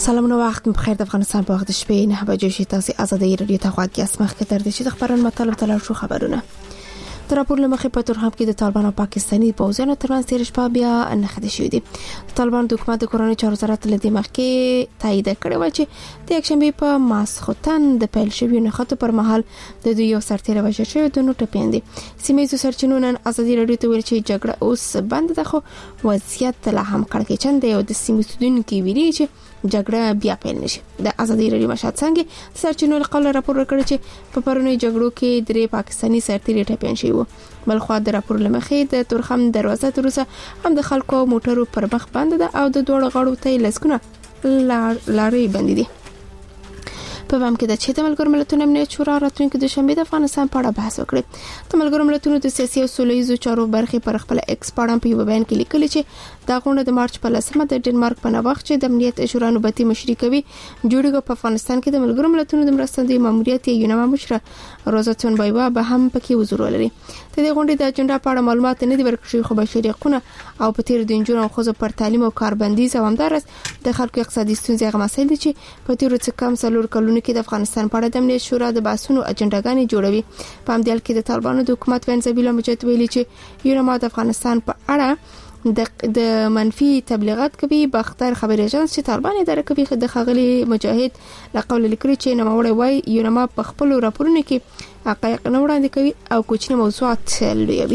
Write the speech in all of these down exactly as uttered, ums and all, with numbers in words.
سلامونه وخت بخیر. د افغانستان په وخت شپې نه بجې شي تاسو آزادۍ رادیو ته غواړئ اسمخ کې تر دې چې د خبرونو مطلب تلل شو خبرونه تر راپور لمخې په تورخم کې د طالبان او پاکستاني پوځیانو ترمنځ تیر شپه بیا نه خدای شوې دي. طالبان د حکومت د کورونی چارو وزارت له دې مخکې تایید کړی و چې د یکشنبه په ماسختن د پیل شوی نه خطو پر مهال د دوی یو سرتیری وژل شوی د نو ټپیندي. سیمه سرچینو نن آزادۍ رادیو ته ویل چې جګړه اوس بند ده، خو وضعیت لا هم کړکېچن دی او د سیمه سودونکو ویلي چې جګړه بیا پیل نشي. د آزادۍ رادیو مشهد څنګه سرچینو له قبل راپور ورکړ چې په پرونی جګړو کې درې پاکستاني سرتیري ټپیان شوی وو. بلخو د راپور لمخې د تورخم دروازه تروسه هم د خلکو او موټرو پر مخ بند ده او د دوړ غړو ته لسکونه لارې بند دي. په وام کې د چې د ملګرو ملتونو امنیت شورا راتلونکي د شنبه د افغانستان په اړه بحث وکړي. د ملګرو ملتونو د سیاسي او سولهییزو چارو برخې پر خپل ایکس پاړم په یو بیان کې لیکلي چې دا غونډه د مارچ په لسمه د ډنمارک په نوښت چې د امنیت شورا نوبتي مشري کوي جوړیږي په افغانستان کې د ملګرو ملتونو د مرستندوی ماموریت یې یونما مشره روزاتون بایوا به هم پکې حضور ولري. د دې غونډې د اجنډا په اړه معلومات نه دي ورکړي، خو بشري حقوقونه او په تیر د انجونو او خزو پر تعلیم او کاربندیز او همدارس د خلکو اقتصادي ستونزې غو مسایل دي چې په تیر څه کم څلور کلونو کې د افغانستان په اړه د امنیت شورا د بحثونو اجنډاګانې جوړوي. په همدې حال کې د طالبانو د حکومت وینځبیل مجد ویلي چې یونما د افغانستان په اړه د د منفي تبلیغات کوي. باختر خبري اژانس چې طالبان اداره کوي د خغلی مجاهد لقول لیکري چې نوموړی وای یونما په خپل راپورونو کې حقایق نه وړاندې کوي او کوچني موضوعات لویوي.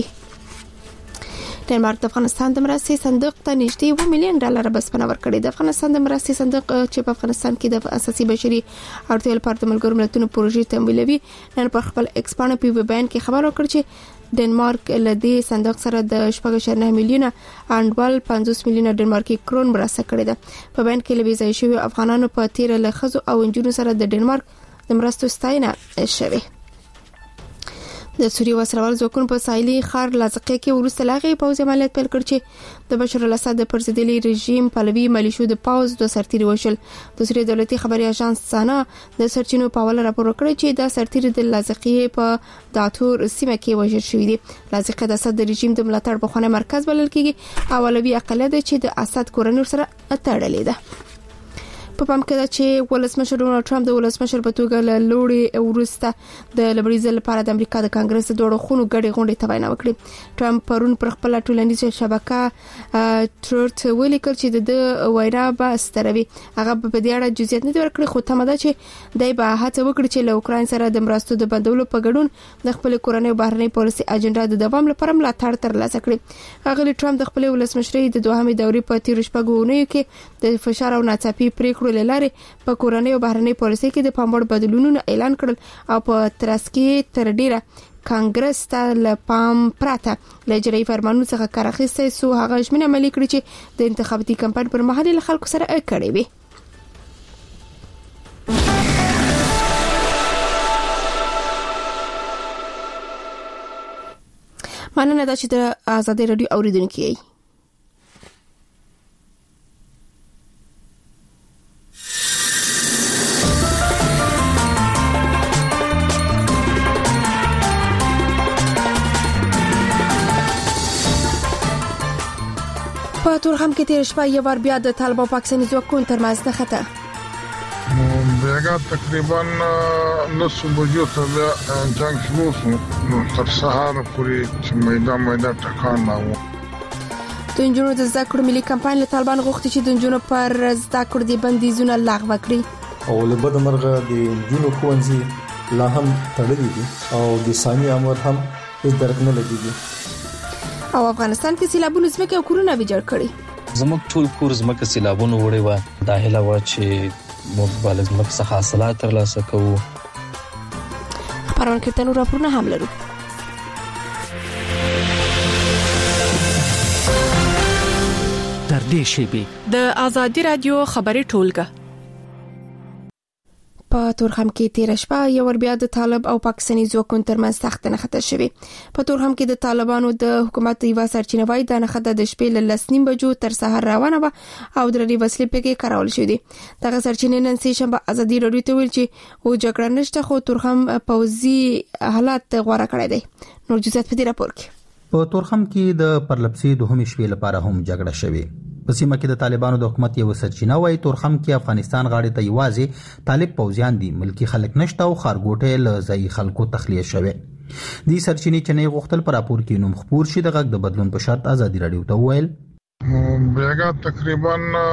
ډنمارک د افغانستان د مرستې صندوق ته نږدې یو میلیون ډالر بسپنه ورکړي. د افغانستان د مرستې صندوق چې په افغانستان کې د اساسي بشري اړتیاوو لپاره د ملګرو ملتونو پروژې تمویلوي نن په خپل ایکس باندې په بیان کې خبر ورکړ چې ډنمارک له دې صندوق سره د شپږ اشاریه نه میلیونه انډول پنځوس میلیونه ډنمارکي کرون مرسته کړې ده. په بیان کې لوي ځای شوی افغانانو په تیر له خزو او انجونو سره د ډنمارک د مرستو ستاینه شوی. د سوریه وسلوال ځواکونو په ساحلي ښار لازقه کې ورسته لاغي پوځ عملیات پیل کړ چې د بشار الاسد د پرزیدلی رژیم پلوي ملیشو د پوځ د سرتیري وشل. د سوریه دولتي خبري اژانس سانا د سرچینو په حواله راپور کړی چې دا سرتیري د لازقه په داتور سیمه کې وژل شوی دی. لازقه د اسد رژیم د ملاتړ په خونه مرکز بلل کیږي او اولوي اقلیت چې د اسد کورنۍ سره تړلې ده. په پام کې ده چې ولسمشر ډونالد ټرمپ د ولسمشر په توګه له لوړې ورسته د لبریزل لپاره د امریکا د کانګرس د دوړو خونو غړي غونډې ته وینا وکړه. ټرمپ پرون پر خپل ټولنیزه شبکه ټرټ ولیکل چې د وینا به ستروي. هغه په دې اړه جزئیات نه ورکړي، خو تمه ده چې دای به هڅه وکړي چې له اوکرين سره د مرستو د بندولو په ګډون د خپل کورنۍ بهرنۍ پالیسي اجنډا د دوام لپاره ملاتړ ترلاسه کړي. هغه ټرمپ د خپل ولسمشرۍ د دوهمې دورې په تیر شپږونیو کې د فشار او ناڅاپي پریکړو لاره په کورنۍ او بهرنۍ پالیسي کې د پاموړ بدلونونو اعلان کړل او په ترڅ کې تر ډیره کانګرس ته له پام پراته له اجرایي فرمانونو څخه کار اخیسته سو هغه ژمنه عملي کړې چې د انتخاباتي کمپاین پر مهال له خلکو سره کړې وي. مننه دا چې د آزادۍ رادیو اوریدونکو یې په تورخم کې تیر شپه یو ور بیا د طالبان او پاکستاني ځواکونو ترمنځ د خطر بیګا تقریبا نصف بجو ته جنگ شروع شو تر سهار پورې میدان میدان ټکان نه و. د انجونو د زده کړو ملي کمپاین له طالبان غوښتي چې د انجونو پر زده کړو د بندیزونه لغوه کړي او له بده مرغه د انجونو ښوونځي لا هم تړلي دي او د ثاني امر هم هیڅ درک نه لګیږي. او افغانستان کې سیلابونو زمکه او کورونه ویجاړ کړي. زموږ ټول کور زمکه سیلابونو وړي و. دا هله و چې موږ بل زمکه څخه حاصلات ترلاسه کوو. خبرونه کې تنو راپورونه هم لرو. تر دې شی د آزادۍ رادیو خبري ټولګه په تورخم کې تیر شپه یو ور بیا د طالب او پاکستاني ځواکونو ترمنځ سخت نه خطر شوی. په تورخم کې د طالبانو د حکومت یو سرچینه وای د نه خطر د شپې له لسنیم بجو تر سحر روانه و او درې وسلې پکې کارول شوې دي. دغه سرچینه نن سې شنبه آزادۍ رادیو ته ویل چې او جګړه نشته، خو تورخم پوزي حالات غوړه کړی دی. نور جزئیات په دې راپور کې. په تورخم کې د پرلپسې دوهمې شپې لپاره هم جګړه شوې. په سیمه کې د طالبانو د حکومت یو سرچینه وایي تورخم کې افغانستان غاړې ته یوازې طالب پوځیان دي، ملکی خلک نشته او خارګوټې له ځایي خلکو تخلیه شوي. دې سرچینې چې نه غوښتل پر راپور کې نوم خپور شي د غږ د بدلون په شرط ازادي رادیو ته وویل بیګا تقریبا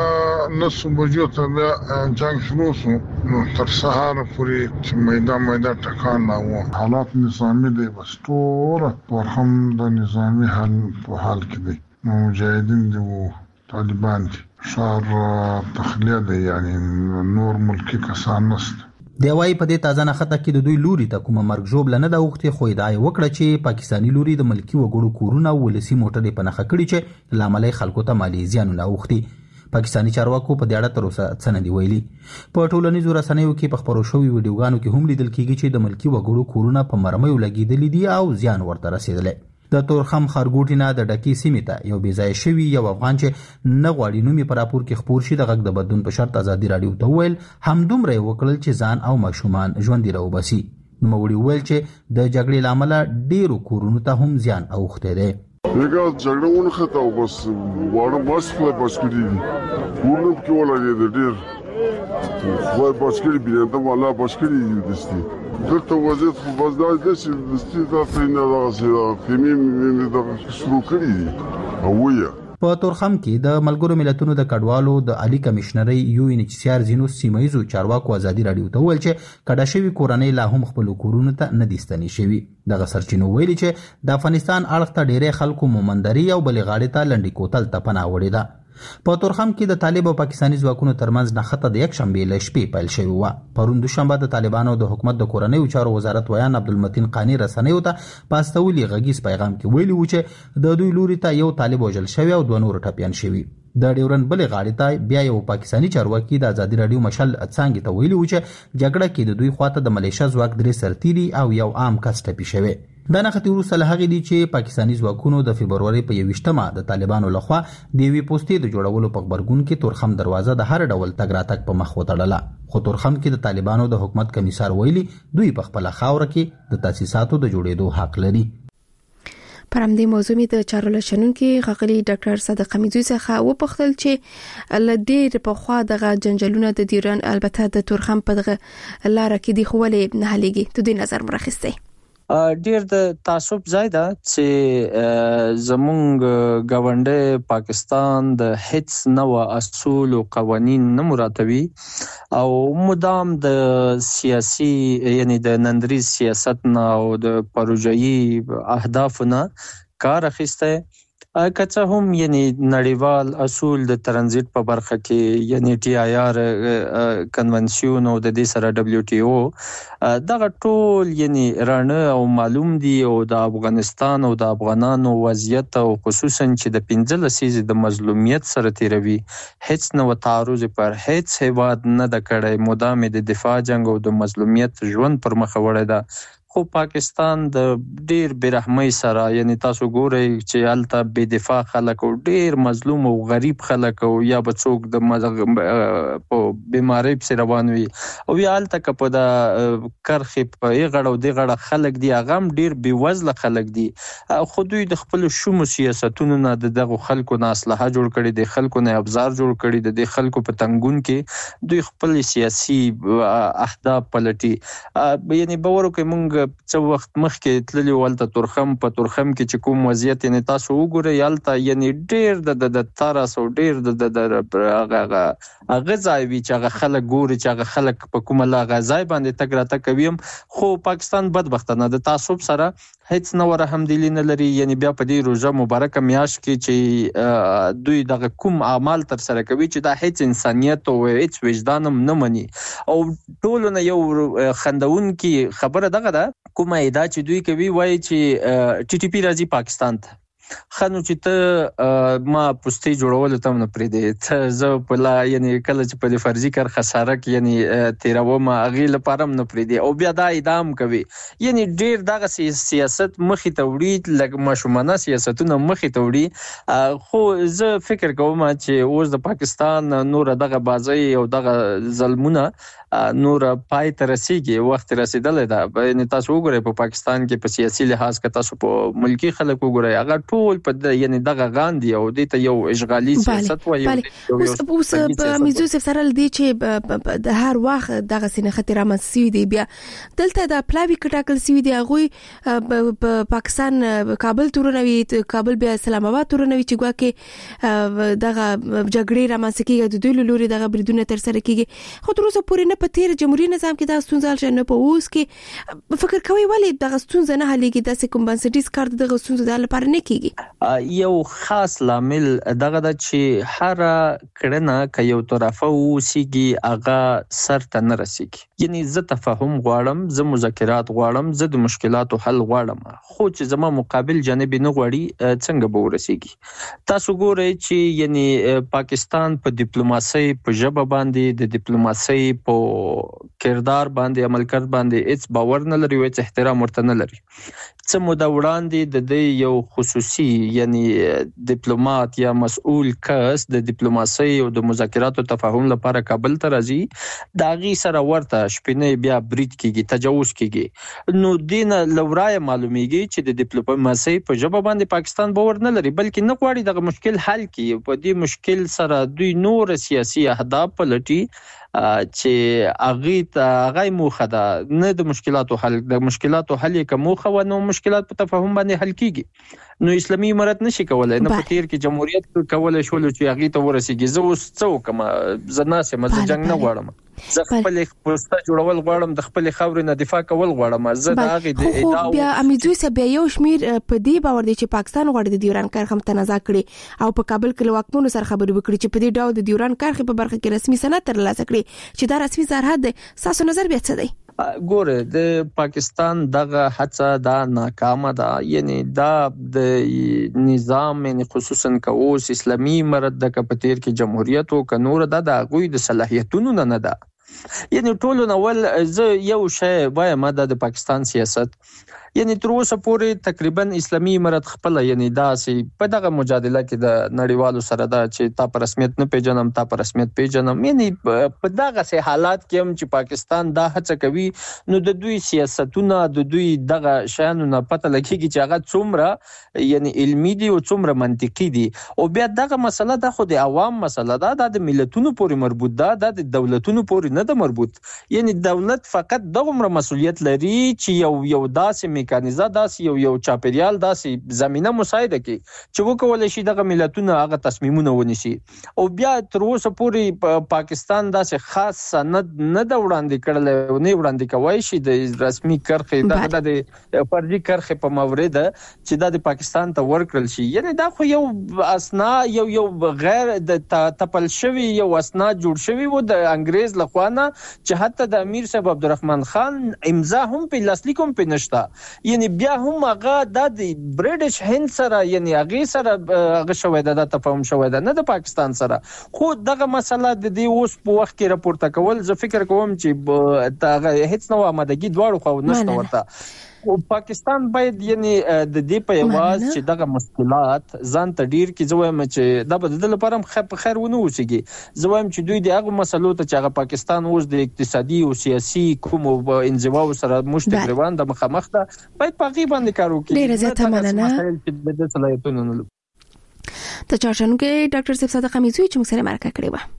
نص بجو ته بیا جنگ شروع شو تر سهار پورې چې میدان میدان ټکان نه و. حالات نظامی دی، بس ټول تورخم د نظامی حال په حال کې دی. مجاهدین دی او طالبان دي، شهر تخلیه دی، یعنی نور ملکی کسان نشته. دی وايي په دې تازه نخته کې د دوی لوري ته کومه مرګ ژوبله نه ده اوښتې، خو ادعا یې وکړه چې پاکستاني لوري د ملکي وګړو کورونه او ولسي موټرې په نښه کړي چې له امله یې خلکو ته مالي زیانونه اوښتي. پاکستاني چارواکو په دې اړه تر اوسه څه نه دي ویلي. په ټولنیزو رسنیو کې په خپرو شوي ویډیوګانو کې هم لیدل کېږي چې د ملکي وګړو کورونه په مرمیو لګېدلي دي او زیان ورته رسېدلی. د تورخم خارګوټي نه د ډکې سیمې ته یو بېځایه شوي یو افغان چې نه غواړي نوم یې په راپور کې خپور شي د غږ د بدلون په شرط ازادي راډیو ته وویل همدومره یې وکړل چې ځان او ماشومان ژوندي راوباسي. نوموړي وویل چې د جګړې له امله ډېرو کورونو ته هم زیان اوښتی دی. دیگه جګړه ونښته او بس واړه بس خدای بچ کړي دي، کورونه پکې ولګېده، ډېر خدای بچ کړي، بېنده والا بچ کړي دستي. دلته وضعیت خو بس دا دی چې دستي دا ترېنه دغسې خیمې مې دغه شروع کړي دي او ویه. په تورخم کې د ملګرو ملتونو د کډوالو د عالی کمشنرۍ یو ان ایچ سی آر ځینو سیمهیزو چارواکو ازادي راډیو ته وویل چې کډه شوي کورنۍ لا هم خپلو کورونو ته نه دي ستنې شوي. دغه سرچینو ویلي چې د افغانستان اړخ ته ډېری خلکو مومندري او بلې غاړې ته لنډي کوتل ته پناه وړې ده. په تورخم کې د طالب او پاکستاني ځواکونو ترمنځ نښته د یک شنبې له شپې پیل شوې وه. پرون دوشنبه د طالبانو د حکومت د کورنیو چارو وزارت ویان عبدالمتین قانی رسنیو ته په استولي غږیز پیغام کې ویلي و چې د دوی لوري ته یو طالب وژل شوی او دوه نور ټپیان شوي. د ډیورن بلې غاړې ته بیا یو پاکستاني چارواکي د ازادي راډیو مشل څانګې ته ویلي و چې جګړه کې د دوی خواته د ملیشه ځواک درې سرتیري او یو عام کس ټپي شوی. دا نښتې وروسته له هغې دي چې پاکستاني ځواکونو د فبرورۍ په یوویشتمه د طالبانو لخوا د یوې پوستې د جوړولو په غبرګون کې تورخم دروازه د هر ډول تګ راتګ په مخ وتړله. خو تورخم کې د طالبانو د حکومت کمیسار ویلي دوی په خپله خاوره کې د تاسیساتو د جوړېدو حق لري. پر همدې موضوع می د چارو لشنونکو غغلی ډاکټر صادق حمیدزی څخه وپوښتل چې ل ډېر په خوا دغه جنجالونه د دیران البته د تورخم په دغه لار کې دی خو ولې نه هليږي ته د نظر مرخصته. ډیر د تعصب ځای ده چې زمونږ گاونډي پاکستان د هیڅ نوع اصول او قوانین نه مراتبي او مدام د سیاسي یعنی د نندریز سیاست نه او د پروژایي اهدافونه کار اخیسته. کڅه هم یعنی نړیوال اصول د ترانزیت په برخه کې یعنی ټي آی آر کنونسیون او د دې سره دبليو ټي او دغه ټول یعنی رانه او معلوم دي او د افغانستان او د افغانانو وضعیت او خصوصا چې د پنځه لسیزې د مظلومیت سره تیروي هیڅ نو تعرض پر هیڅ هیواد نه د کړه مدام د دفاع جنگ او د مظلومیت ژوند پر مخ وړه ده. خو پاکستان د ډیر برحمۍ سره یعنی تاسو ګورئ چې الته بے دفاع خلک او ډیر مظلوم او غریب خلک او یا بچوک د په بیماری په روان وي او یا الته په د کرخې په غړو دی غړه خلک دی اغم ډیر بې وزله خلک دي. خو دوی د خپل شوم سیاستونو نه دغه خلکو نه اصلاح جوړ کړي، د خلکو نه ابزار جوړ کړي، د خلکو په تنګون کې دوی خپل سیاسي اهداف پلټي. یعنی باور کوي مونږ څو وخت مخکې تللی ولته تورخم په تورخم کې چې کوم وضعیت یعنی تاسو وګورئ یالته یعنی ډیر د د تارس او ډیر د د هغه غځای وی چې هغه خلک ګوري چې هغه خلک په کومه لا غځای باندې تګ راته کوي. خو پاکستان بدبختانه د تعصب سره هیڅ نو رحمدلی نه لري. یعنی بیا په دې روزه مبارکه میاش کې چې دوی دغه کوم اعمال تر سره کوي چې دا هیڅ انسانیت او هیڅ وجدان نه مني او ټول نه یو خندون کې خبره دغه ده کومه ادعا چې دوی کوي وایي چې ټي ټي پی راځي پاکستان ته خنو چې ته ما پوسټي جوړول ته نه پرې دي ته زه په لا یعنی کله چې په فرضي کار خساره کې یعنی تیرو ما اغه لپاره نه پرې دي او بیا دا ادام کوي. یعنی ډیر دغه سیاست مخې ته وړي لکه مشمنه سیاستونه مخې ته وړي. خو زه فکر کوم چې اوس د پاکستان نور دغه بازي او دغه ظلمونه نور پای ته رسیږي، وخت رسیدل ده. یعنی تاسو وګورئ په پاکستان کې په سیاسي لحاظ کې تاسو په ملکی خلک وګورئ هغه ټول په یعنی دغه غاندي او د ته یو اشغالي سیاست وایي اوس په میزو سره د چې د هر وخت دغه سینه خطر رامنځته دی بیا دلته د پلاوی کټاکل سوي دی هغه په پاکستان کابل تورنوي کابل بیا اسلام آباد تورنوي چې ګواکې دغه جګړې رامنځته کیږي د دوی لوري دغه بریدونه تر سره کیږي خو تر اوسه پورې نه په تیر جمهوریت نظام کې دا ستونزه شنه په اوس کې فکر کوي ولی دغه ستونزه نه حلېږي د کوم بنسټیز کار دغه ستونزه د لپاره نه کیږي یو خاص لامل دغه د چې هر کړنه ک یو طرفه وسیږي هغه سر ته نه رسیږي یعنی زه تفاهم غواړم زه مذاکرات غواړم زه د مشکلاتو حل غواړم خو چې زما مقابل جانب نه غواړي څنګه به ورسیږي تاسو ګورئ چې یعنی پاکستان په ډیپلوماسي په ژبه باندې د ډیپلوماسي په کردار باندې عمل کړ باندې هیڅ باور نه لري او هیڅ احترام ورته نه لري څه موده وړاندې د دې یو خصوصي یعنی ډیپلوماټ یا مسؤل کس د ډیپلوماسي او د مذاکراتو تفاهم لپاره کابل ته راځي دا غي سره ورته شپنه بیا برید کیږي تجاوز کیږي نو دین لورای معلومیږي چې د ډیپلوماسي په ژبه باندې پاکستان باور نه لري بلکې نه غواړي دغه مشکل حل کړي په دې مشکل سره دوی نور سیاسي اهداف پلټي چې اغه ته غي موخه ده نه د مشکلاتو حل د مشکلاتو حل کومه خو نو مشکلات په تفاهم باندې حل کیږي نو اسلامي امارت نشي کولای نه په تیر کې جمهوریت کولای شول چې اغه ته ورسیږي زه اوس څو کوم زناسه مزه جنگ نه غواړم زه خپل پروسته جوړول غواړم د خپل خاورې نه دفاع کول غواړم زه د هغه د ادعا بیا امیدوي سه بیا یو شمیر په دې باور دي چې پاکستان غواړي د ډیوران کرښه متنازع کړي او په کابل کې واکمنو سره خبرې وکړي چې په دې ډول د ډیوران کرښه په برخه کې رسمي سند ترلاسه کړي چې دا رسمي سرحد دی تاسو نظر بیا څه دی ګوره د پاکستان دغه هڅه دا ناکامه ده یعنی دا د نظام یعنی خصوصا کوس اسلامي امارت د کپتیر کې جمهوریت او کنور د غوي د صلاحیتونو نه نه ده یعنی ټول نوول زه یو شی وایم د پاکستان سیاست یعنی تر اوسه پورې تقریبا اسلامي امارت خپل یعنی داسې په دغه مجادله کې د نړیوالو سره دا چې تا پر رسمیت نه پیژنم تا پر رسمیت پیژنم یعنی په دغه سه حالات کې هم چې پاکستان دا هڅه کوي نو د دوی سیاستونه د دوی دغه شانو نه پته لګیږي چې هغه څومره یعنی علمي دي او څومره منطقي دي او بیا دغه مسله د خو د عوام مسله ده د ملتونو پورې مربوط ده د دولتونو پورې نه ده مربوط یعنی دولت فقط دغه مسؤلیت لري چې یو یو داسې میکانیزه داسې یو یو چاپیریال داسې زمينه مساعده کوي چې وکول شي دغه ملتونه هغه تصمیمونه ونیسي او بیا تر اوسه پورې پاکستان داسې خاص سند نه د وړاندې کړل او نه وړاندې کوي شي د رسمي کرخې د د فرضي کرخې په مورید چې د پاکستان ته ورکړل شي یعنی دا خو یو اسنا یو یو غیر د تپل شوی یو اسنا جوړ شوی و د انګريز لخوانه چې حتی د امیر صاحب عبدالرحمن خان امضا هم په لاسلیک هم په نشتا یعنی بیا هم هغه د برټش هند سره یعنی هغه سره هغه شوی د تفاهم شوی د نه د پاکستان سره خو دغه مسله د دې اوس په وخت کې راپورته کول زه فکر کوم چې دغه هیڅ نو آمادګي دواړو خو نشته ورته او پاکستان باید یعنی د دې په یواز چې دغه مشکلات ځان ته ډیر کې زویم چې د بدل لپاره خپ خیر ونه وسیږي زویم چې دوی د هغه مسلو ته چې هغه پاکستان اوس د اقتصادي او سیاسي کوم انزوا سره مشترک روان د مخامخ ده باید پاکي باندې کار وکړي ډیر زیاته مننه د صلاحیتونو نه ته چارشنګي ډاکټر صاحب صادق حمیدوی چې موږ سره مرکه کړې و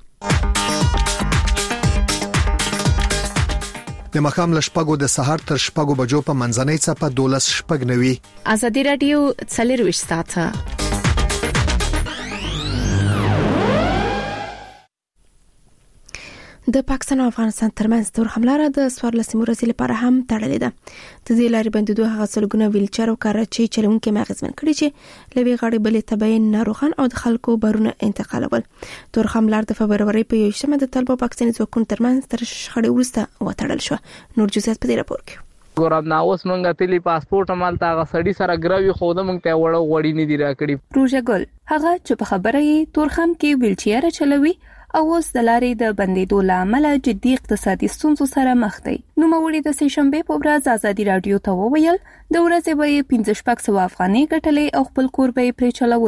د مخام لشپګو د سحر تر شپګو بجو په منځنۍ صفه دولس شپګ نوي ازادي رادیو څلور ساعته د پاکستان او افغانستان ترمنځ تور حمله د سوارلسمې ورځې لپاره هم تړلې ده د دې لارې بندیدو هغه سلګونه ویلچر او کارچې چلونکي مغزمن کړي چې لوي غاړي بلې تبعین ناروغان او د خلکو بارونه انتقالول تور حمله د فبرवरी په یوشتمه د طالبان پاکستاني ځواکونو ترمنځ تر شخړې وروسته وتړل شو نور جزئیات په دې راپور کې ګورم نو اوس مونږه تلی پاسپورت مال تا غسړی سره ګروي خو د مونږ ته وړو وړی نه دی راکړي روزه ګل هغه چې په خبره یې تورخم کې ویلچیر چلوي او اوس د لارې د بندیدو لامل جدي اقتصادي ستونزو سره مخ دی نو موري د سې شنبه په ورځ ازادي رادیو ته وویل د ورځې به پنځه شپږ سو افغاني ګټلې او خپل کور به پرې چلولو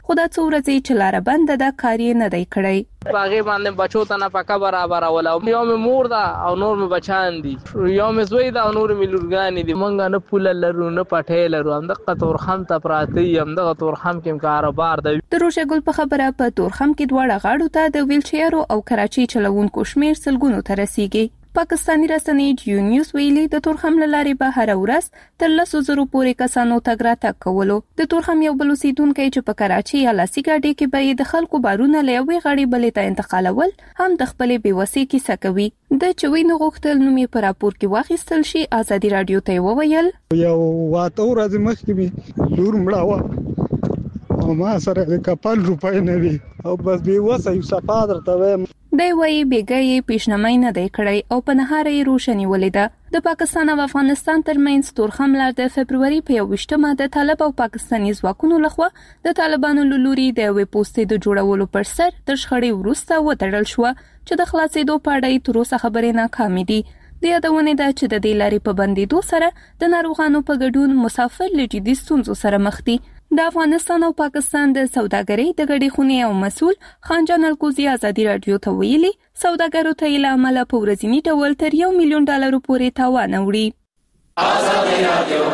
خو دا څو ورځې چې لار بند ده کار یې نه دی کړی. باغې باندې بچو ته نه پکا برابر ولا یو مې مور ده او نور مې بچان دي، یو مې زوی ده او نور مې لورګانې دي. مونږ نه پوله لرو نه پټې لرو، همدغه تورخم ته پراته یي، همدغه تورخم کې کاروبار دی. د روشه ګل په خبره په تورخم کې دواړه غاړو ته د ویلچیرو او کراچي چلوونکو شمیر سلګونو ته رسیږي. پاکستانی رسنۍ جیو نیوز ویلي د تورخم لارې به هر ورځ تر لسو زرو پورې کسانو تګ راتګ کولو. د تورخم یو بل اوسیدونکی چې په کراچي یا لاسي ګاډي کې به د خلکو بارونه له یوې غاړې بلې ته انتقالول هم د خپلې بېوسۍ کیسه کوي. د چوي نه غوښتل نوم یې په راپور کې واخیستل شي. ازادي رادیو ته وویل یو واته ورځ مخکې می لور مړه وه او ما سره د کپل روپۍ نه وي او بس بېوسه یو صفا درته وایم. دی وایي بېګا یې پیشنمای نه دی کړی او په نهاره یې روښه نیولې ده. د پاکستان او افغانستان ترمنځ تورخم لار د فبروري په یوویشتمه د طالب او پاکستاني ځواکونو لخوا د طالبانو له لوري د یوې پوستې د جوړولو پر سر تر شخړې وروسته وتړل شوه چې د خلاصېدو په اړه یې تر اوسه خبرې ناکامې دي. د یادونې ده چې د دې لارې په بندېدو سره د ناروغانو په ګډون مسافر له جدي ستونزو سره مخ دي. د افغانستان او پاکستان د سوداګرۍ د ګډې خونې او مسؤل خانجان الکوزي ازادي رادیو ته ویلي سوداګرو ته یې له امله په ورځني ډول تر یو میلیون ډالرو پورې تاوان وړي. ازادي رادیو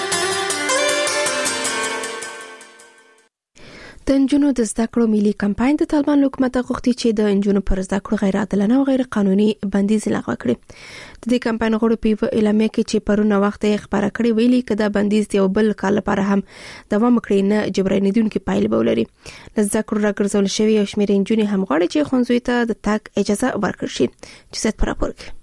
د نجونو د زده کړو ملي کمپاین د طالبان حکومت غوښتي چې د نجونو پر زده کړو غیر عادلانه او غیر قانوني بندیز لغوه کړي. د دې کمپاین غړو په اعلامیه کې چې پرونه وخت یې خبره کړې ویلي کدا بندیز یو بل کال لپاره هم دوام کړي نه جبرانیدونکو پایله به ولري. د زده کړو راګرځول شوی او شمېر نجونې هم غواړي چې ښوونځي ته د تګ اجازه ورکړي شي. چې ست پر راپور کې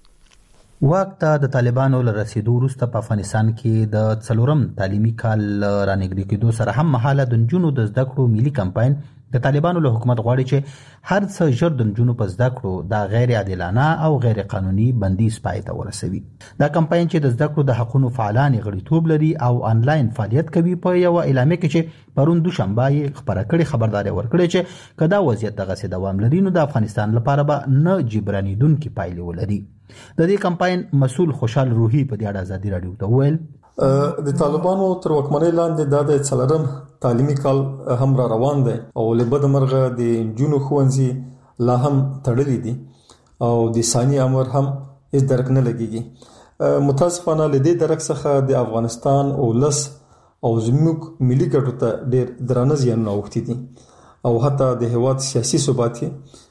واک ته د طالبانو له رسیدو وروسته په افغانستان کې د څلورم تعلیمي کال رانږدې کېدو سره هم مهاله د نجونو د زده کړو ملي کمپاین د طالبانو له حکومت غواړي چې هر څه ژر د نجونو په زده کړو د غیر عادلانه او غیر قانوني بندیز پای ته ورسوي. دا کمپاین چې د زده کړو د حقونو فعالان غړیتوب لري او انلاین فعالیت کوي په یو اعلامیه کې چې پرون دوشنبه یې خبره کړې خبرداري ورکړې چې کدا وضعیت دغه دوام لري نو د افغانستان لپاره به نه جبرانیدونکو پایلې ولري. د دې کمپاین مسؤل خوشحال روحي په دې اړه ازادي رادیو ته ویل د طالبانو تر واکمنۍ لاندې د څلورم تعلیمي کال هم را روان دی او له بده مرغه د جنونو ښوونځي لا هم تړلي دي او د ثاني امر هم هیڅ درک نه لګيږي. متاسفانه له دې درک څخه د افغانستان او لس او زموږ ملي ګټو ته ډېر درانه زیانونه اوښتي دي او حتی د هیواد سیاسي ثبات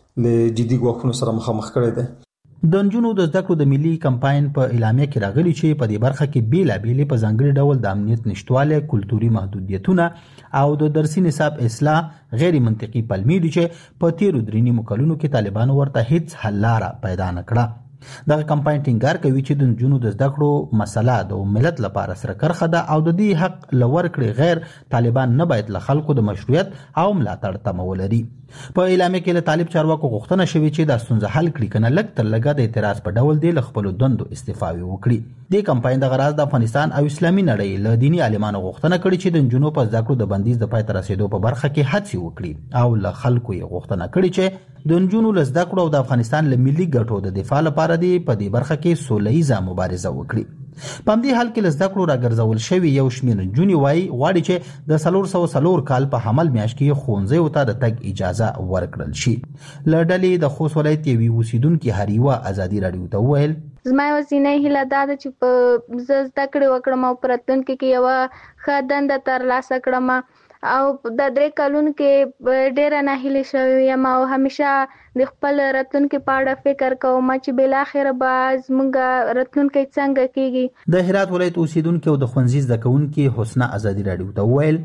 له جدي ګواښونو سره مخامخ کړی دی. د نجونو د زده کړو د ملي کمپاین په اعلامیه کې راغلي چې په دې برخه کې بیلابېلې په ځانګړي ډول د امنیت نشټواله، کلتوري محدودیتونه او د درسي نصاب اصلاح غیر منطقي پلمې دي چې په تیرو درې نیمو کلونو کې طالبانو ورته هیڅ حل لاره پیدا نه کړه. دغه کمپاین ټینګار کوي چې د نجونو د زده کړو مسله د ملت لپاره سره کرخه ده او د دې حق لور کړي غیر طالبان نه باید له خلکو د مشروعیت او ملاتړ تمه ولري. په اعلامیه کې له طالب چارواکو غوښتنه شوې چې د ستونزه حل کړي کنه لږ تر لږه د اعتراض په ډول دی له خپل دندو استعفا وکړي. د کمپاین د غراض د افغانستان او اسلامي نړۍ له دینی عالمانو غوښتنه کړې چې د نجونو په زده کړو د بندیز د پای ته رسیدو په برخه کې هڅې وکړي او له خلکو یې غوښتنه کړې چې د نجونو له زده کړو او د افغانستان له ملي ګټو د دفاع لپاره دی په دې برخه کې سوله‌ییزه مبارزه وکړي. په همدې حال کې لزده کړو راګرځول شوی یو شمېر نجونې وایي غواړي چې د څلور سوه څلور کال په حمل میاشت کې ښوونځیو ته د تګ اجازه ورکړل شي. له ډلې د خوست ولایت یوې اوسیدونکې هریوه ازادي راډیو ته وویل زما یوازینۍ هیله دا ده چې په زه زده کړې وکړم او په راتلونکي کې یوه ښه دنده ترلاسه کړم او د درې کلونو کې ډېره ناهیلې شوې یم او همیشه د خپل راتلونکي په اړه فکر کوم چې بالاخره به زموږ راتلونکی څنګه کیږي. د هرات ولایت اوسیدونکو د ښوونځي زده کوونکي حسنه ازادي راډیو ته وویل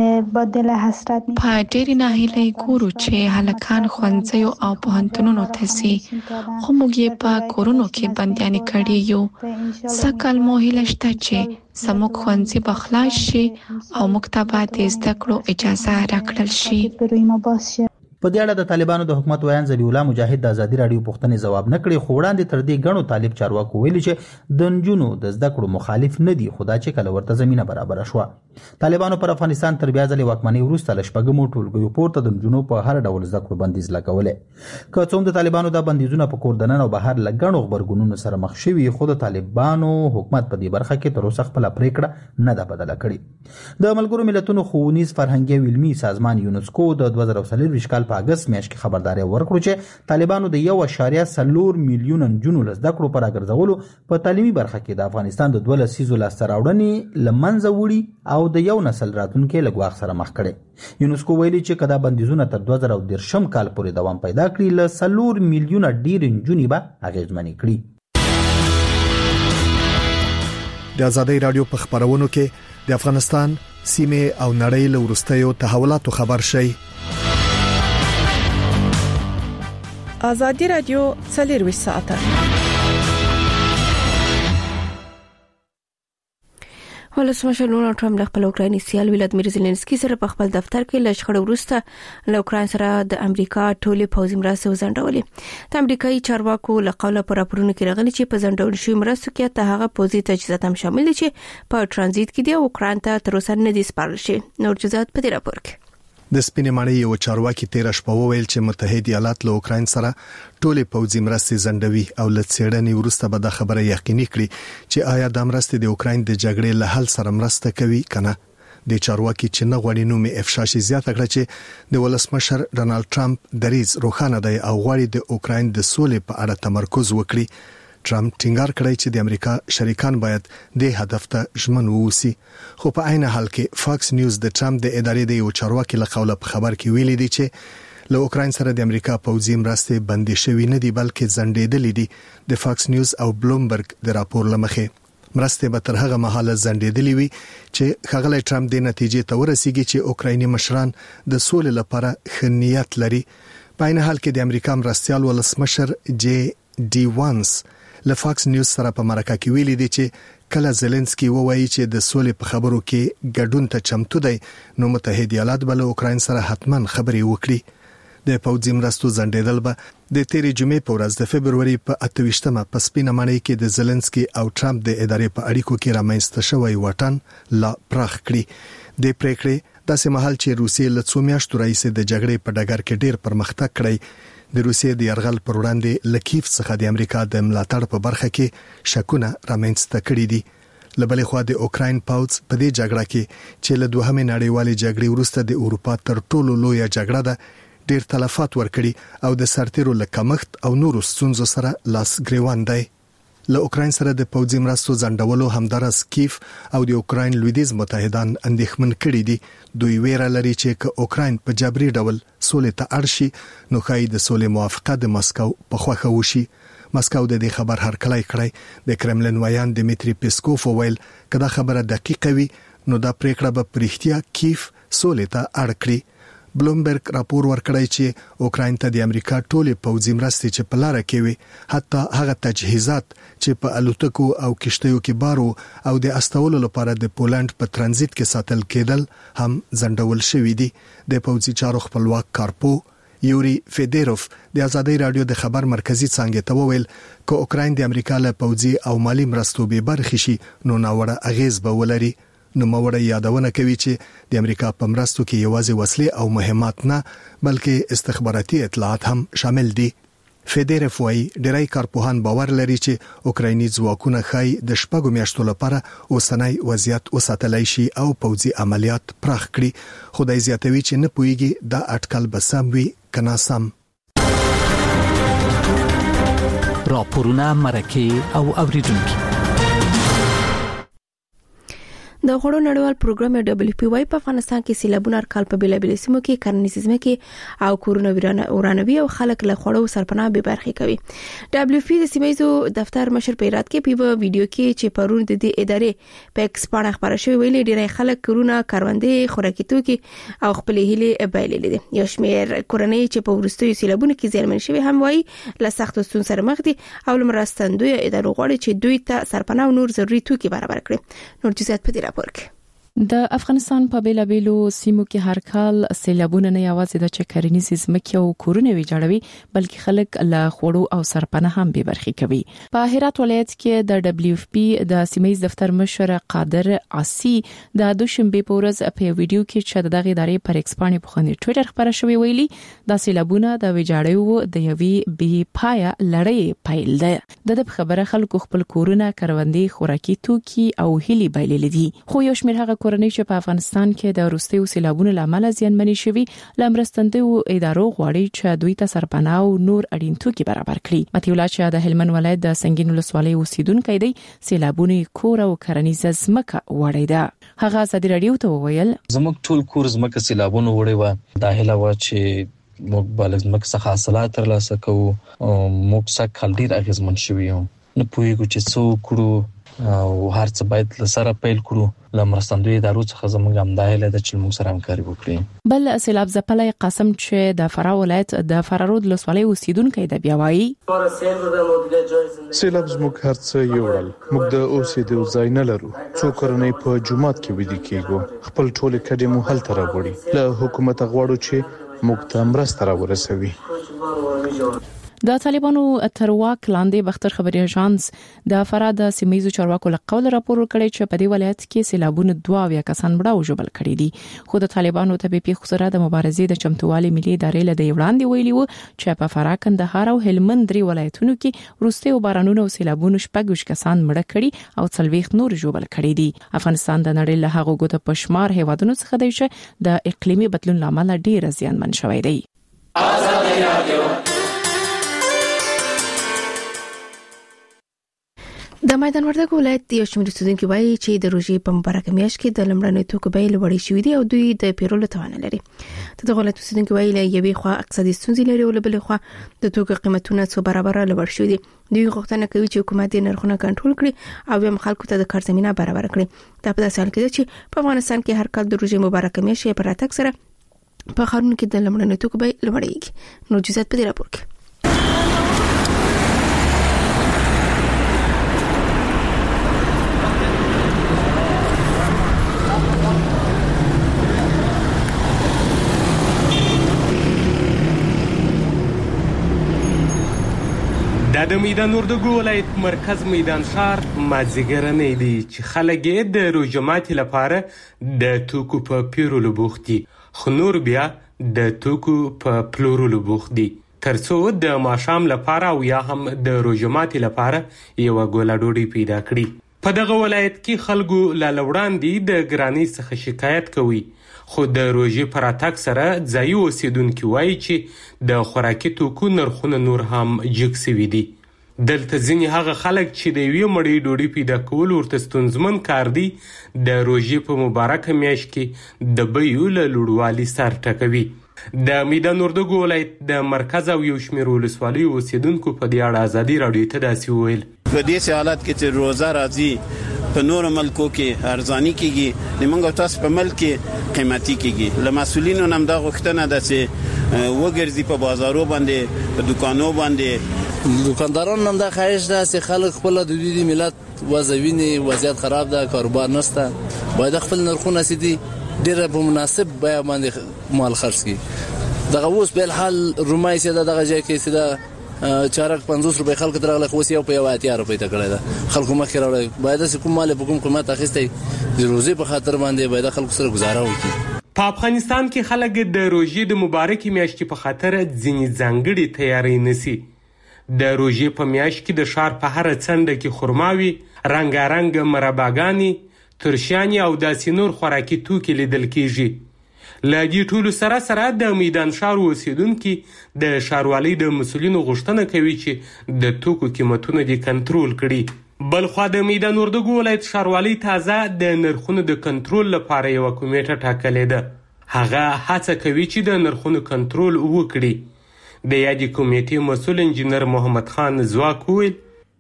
بدله حسرت په ډېرې ناهیلۍ ګورو چې هلکان ښوونځیو او پوهنتونونو ته ځي خو موږ یې په کورونو کې بندیانې کړي یو. سږ مو هیله شته چې زموږ ښوونځي به خلاص شي او موږ ته به د زده کړو اجازه راکړل شي. په دې اړه د طالبانو د حکومت ویان ذبیح الله مجاهد د ازادي رادیو پوښتنې ځواب نه کړي، خو وړاندې تر دې غنو طالب چارواکو ویلي چې د نجونو د زده کړو مخالف نه دي، خو دا چې کله ورته زمينه برابر شوه. طالبانو پر افغانستان تر بیا ځلې واکمنۍ وروسته له شپږمو ټولګیو پورته د نجونو په هر ډول زده کړو بندیز لګولې. که څوم د طالبانو د بندیزونو په کور دننه او بهر له غنو خبرګونونو سره مخ شوي، خو د طالبانو حکومت په دې برخه کې تر اوسه خپل پریکړه نه ده بدله کړې. د ملګرو ملتونو ښوونیز فرهنګي او علمي سازمان یونسکو د دوه زره څلور کال په اگست میاشت کې خبرداري ورکړه چې طالبانو د یو اشاریه څلور میلیون نجونو له زده کړو پر راګرځولو په تعلیمي برخه کې د افغانستان د دوه لسیزو لاسته راوړنې له منځه وړي او د یو نسل راتلونکي له ګواښ سره مخ کړي. یونسکو ویلي چې کدا بندیزونه تر دوه زره دېرشم کال پورې دوام پیدا کړي، له څلور میلیونه ډیر نجونې به اغیزمنې کړي. د ازادۍ رادیو په خبرونو کې د افغانستان سیمه او نړۍ له وروستیو تحولاتو خبر شي. ازادي رادیو څلور ساعته ولسمشر ډونالډ ټرمپ د خپل اوکرایني سیال ولادیمیر زيلنسکي سره په خپل دفتر کې له شخړې وروسته له اوکراین سره د امریکا ټولې پوځي مرستې وځنډولې. د امریکایي چارواکو له قوله پر راپورونو کې راغلي چې په ځنډول شوی مرستو کې ته هغه پوځي تجهیزات هم شامل دي چې په ترانزیت کې دي او اوکراین ته تر اوسه نه دي سپارل شوي. نور جزئیات په دې راپور کې. د سپینې ماڼۍ یو چارواکي تیر شپه وویل چې متحده ایالات له اوکراین سره ټولې پوځي مرستې ځنډوي او له څېړنې وروسته به د خبره یقیني کړي چې آیا د مرستې د اوکراین د جګړې له حل سره مرسته کوي کنه. د چارواکي چې نه غوړي نوم افشا شي زیاته کړه چې د ولسمشر ډونالډ ټرمپ دریز روښانه دی او غواړي د اوکراین د سولې په اړه تمرکز وکړي. ټرمپ ټینګار کړی چې د امریکا شریکان باید د هدف ته ژمن ووسی، خو په عین حال کې فاکس نیوز د ټرمپ د ادارې د یو چارواکي له قوله په خبر کې ویلي دی چې له اوکراین سره د امریکا پوځي مرستې بندي شوې نه دي بلکې ځنډېدلې دي. د فاکس نیوز او بلومبرګ د راپور لمخې مرستې به تر هغه مهاله ځنډېدلې وي چې ښاغلی ټرمپ د نتیجې ته ورسیږي چې اوکرایني مشران د سولې لپاره ښه نیت لري. په عین حال کې د امریکا مرستیال ولسمشر جی ډي وانس له فاکس نیوز سره په مرکه کې ویلي دی چې کله زيلنسکي ووایي چې د سولې په خبرو کې ګډون ته چمتو دی نو متحده ایالات به له اوکراین سره حتماً خبرې وکړي. د پوځي مرستو ځنډېدل به د تیرې جمعې په ورځ د فبرवरी په اته ویشتمه په سپینه ماڼۍ کې د زيلنسکي او ټرمپ د ادارې په اړیکو کې رامنځته شوی واټن لا پراخ کړي. د پریکړې داسې مهال چې روسیې له څو میاشتو راهیسې د جګړې په ډګر کې ډېر پرمختګ کړی، د روسیې د یرغل پر وړاندې لکیف څخه د امریکا د ملاتړ په برخه کې شکونه رامنځته کړي دي. لبلې خو د اوکراین پوځ په دې جګړه کې چې له دوهمې نړیوالې جګړې وروسته د اروپا تر ټولو لویه جګړه ده ډېر تلفات ورکړي او د سرتیرو له کمښت او نورو ستونزو سره لاس ګریوان دی. له اوکراین سره د پوځي مرستو ځنډولو همدارس کیف او د اوکراین لویدیز متحدان اندېښمن کړي دي. دوی ویره لري چې که اوکراین په جبري ډول سولې ته اړ شي نو ښایي د سولې موافقه د مسکو په خوښه وشي. مسکو د دې خبر هرکلی کړی. د کرملن ویان دمیتری پیسکوف وویل که دا خبره دقیقه وي نو دا پریکړه به پرېښتیا کیف سولې ته اړ کړي. بلومبرګ راپور ورکړی چې اوکراین ته د امریکا ټولې پوځي مرستې چې په لاره کې وي، حتی هغه تجهیزات چې په الوتکو او کشتیو کې بارو او د استولو لپاره د پولند په ترانزیت کې ساتل کېدل هم ځنډول شوي دي. د پوځي چارو خپلواک کارپو یوري فیدروف د ازادۍ رادیو د خبر مرکزی څنګه ته وویل که اوکراین د امریکا له پوځي او مالی مرستو به برخې شي نو ناوړه اغیز به ولري. نو موړه یادونه کوي چې د امریکا په مرستو کې یوازې وسلې او مهمات نه بلکې استخباراتي اطلاعات هم شامل دي. فیدروف وايي ډیری کارپوهان باور لري چې اوکرایني ځواکونه خای د شپږو میاشتو لپاره اوسنۍ وضعیت وساتلای شي او پوځي عملیات پراخ کړي. خدای زیاتوي چې نه پويږي دا اټکل به سم وي کنا سم. راپورونه مرکه او اوریدونکو د غوړو نړیوال پروګرام دبليو پی واي په افغانستان کې سیلابونه کال په بیلابل سیمو کې کرنیز ځمکې او کورونه ورانوي او خلک له غوړو سرپناه به برخه کوي. دبليو پی د سیمایزو دفتر مشر پیرات کې په ویډیو کې چې پرون د دې ادارې په ایکس باندې خبره شوې ویلي ډیری خلک کورونه کاروندې خوراکي توکي او خپل هیله بایللې دي. یو شمېر کورنۍ چې په ورستیو سیلابونو کې زیانمن شوي هم وایي له سختو ستونزو سره مخ دي او لمرستندوی ادارو غواړي چې دوی ته سرپناه او نور ضروري توکي برابر کړي. نور جزئیات په دې راپور کې. د افغانستان په بیلابیلو سیمو کې هر کال سیلابونه نه یوازې د چکرنیز ځمکې او کورونه ویجاړوي بلکې خلک له خوړو او سرپناه هم به برخې کوي. په هرات ولایت کې د دبليو اف پی د سیمایي دفتر مشر قادر عاصي د دوشنبه په ورځ په ویډیو کې چې دغه ادارې پر ایکس باندې په خني ټوئیټر خبره شوې ویلي د سیلابونه د ویجاړیو د یوې بي پایا لړۍ پیل ده. د خبره خلکو خپل کورونه کروندې خوراکي توکي او هلي بایللې دي. خو یو شمېر هغه کورنۍ چې په افغانستان کې د وروستیو سیلابونو لامل زیانمنې شوي لمرستندو ادارو غواړي چې دوی ته سرپناه او نور اړین توکي برابر کړي. متي الله چې د هلمند ولایت د سنگین ولسوالۍ اوسیدونکو دی سیلابونو کور او کرنیز ځمکه وړي ده. هغه ازادي رادیو ته وویل زموږ ټول کور ځمکه سیلابونو وړي و د هله و چې موږ بالغ ځمکه څخه حاصلات ترلاسه کوو موږ څخه کال ډیر اغیزمن شوي یو نه پوهیږو چې څو کړو او هر څه باید لسره پیل کړو لمرستندوی ادارو څخه زموږ هم د هله د چې موږ سره همکاري وکړي. بل سیلاب ځپلای قاسم چې د فراه ولایت د فرارود ولسوالۍ اوسیدونکو دی بیا وایي سیلاب زموږ هر څه یوړل موږ د اوسېدو ځای نه لرو څو کورنۍ په جومات کې ودی کېږو خپل ټول کډې مو هل تر وړي له حکومت غواړو چې موږ ته مرسته راورسوي. د طالبانو تر واک لاندې بختر خبري اژانس د فراه د سیمایي چارواکو له قول راپور کړی چې په دې ولایت کې سیلابونه دوه یا کسان مړه او ژوبل کړي دي. خو د طالبانو ته په خصوصا د مبارزې د چمتووالي ملي ادارې له دی وړاندې ویلي وو چې په فراه کندهار او هلمند درې ولایتونو کې روسي او بارانونو او سیلابونو شپږ کسان مړه کړي او څلويخ نور ژوبل کړي دي. افغانستان د نړۍ له هغو ګوت پشمار هیوادونو څخه دی چې د اقلیمي بدلون لامل ډیر زیانمن شوی دی. آزادي رادیو د میدان وردګ ولایت یو شمېر استودونکو وایي چې د روژې په مبارکه میاشت کې د لمړنۍ توکو بیې لوړې شوې دي او دوی د پیرولو توان لري. د ولایت استودونکو وایي له یوې خوا اقتصادي ستونزې لري او له بلې خوا د توکو قیمتونه څو برابر لوړ شوي دي. دوی غوښتنه کوي چې حکومت یې نرخونه کنټرول کړي او هم خلکو ته د کار زمينه برابر کړي. دا په داسې حال کې چې په افغانستان کې هر کال د روژې مبارکه میاشت په راتګ سره په خارونو کې د لمړنۍ توکو بیې لوړېږي. نور جزئیات په دې راپور کې د میدان وردګو ولایت مرکز میدان ښار مازیګرنۍ دی چې خلک یې د روژې ماتي لپاره د توکو په پیرولو بوخت دي خو نور بیا د توکو په پلورلو بوخت دي ترڅو د ماښام لپاره او یا هم د روژې ماتي لپاره یو ګوله ډوډۍ پیدا کړي. په دغه ولایت کې خلکو لا وړاندې د ګرانۍ څخه شکایت کوي خو د روژې پر اتاک سره ځایي اوسیدونکو وایي چې د خوراکي توکو نرخونه نور هم جګ شوي دي. دلته ځینې هغه خلک چې د یوې مړۍ ډوډۍ پیدا کول ورته ستونزمن کار دی د روژې په مبارکه میاشت کې د بیو له لوړوالي سر ټکوي. د میدان وردګو ولایت د مرکز او یو شمېر ولسوالیو اوسیدونکو په دې اړه ازادي راډیو ته داسې وویل په دې حالت کې چې روزه راځي په نورو ملکو کې ارزاني کیږي لمونږ تاسو په ملک کې قیمتي کیږي له مسولینو نم دا غوښتنه ده چې وګرځي په بازارو باندې په دکانو باندې دکانداران نم دا خواهش ده چې خلک خپل د دوی ملت وضعینی وضعیت خراب ده کاروبار نشته باید خپل نرخونه سدي ډیره په مناسب بیه باندې مال خرڅ کړي. دغه اوس په حال رومای سي دغه ځای کې سي چارک پنځوس روپۍ خلک درغله خو سی او په اتیا روپۍ ته کړی دا خلکو مخې راوړي باید چې کوم مال په کوم قیمت اخیستي د روزي په خاطر باندې باید خلکو سره گزاره وکړي. په افغانستان کې خلک د روژې د مبارکې میاشتې په خاطر ځینې ځانګړي تیاری نسی. د روژې په میاشت کې د ښار په هر څنډه کې خرماوي رنګارنګ مرباګانې ترشیانې او داسې نور خوراکي توکي لیدل کیږي. له دې ټولو سره سره د میدان ښار اوسیدونکي د ښاروالۍ د مسؤلینو غوښتنه کوي چې د توکو قیمتونه دې کنټرول کړي. بلخوا د میدان وردګو ولایت ښاروالۍ تازه د نرخونو د کنټرول لپاره یوه کمیټه ټاکلې ده. هغه هڅه کوي چې د نرخونو کنټرول وکړي. د یادې کمیټې مسؤل انجینر محمد خان ځواک وویل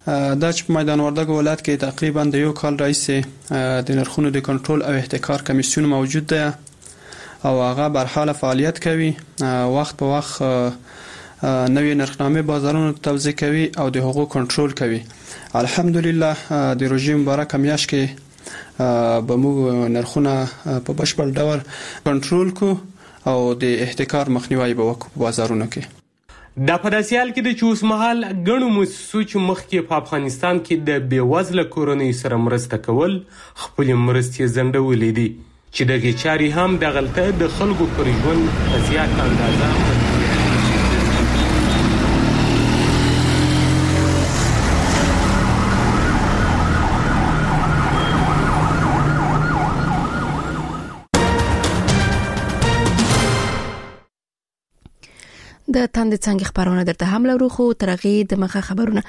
دا چې په میدان وردګو ولایت کې تقریبا د یو کال راهیسې د نرخونو د کنټرول او احتکار کمیسیون موجود ده او هغه برحاله فعالیت کوي. وخت په وخت نوې نرخنامې بازارونو توزیع کوي او د حقوق کنټرول کوي. الحمدلله د روژې مبارکه میاشت کې به موږ نرخونه په بشپړ ډول کنټرول کو او د احتکار مخنیوي به وکړو په بازارونو کې. د پداسیال کې د چوس محل غنو مؤسسو چې مخکې په افغانستان کې د بیوزله کورنۍ سره مرسته کول خپل مرستې زندولې دي چې دغه چاري هم د غلطه د خلکو پر ژوند په زیات اندازه د تاند څنګه خبرونه درته هم لرو خو ترغه د مخه خبرونه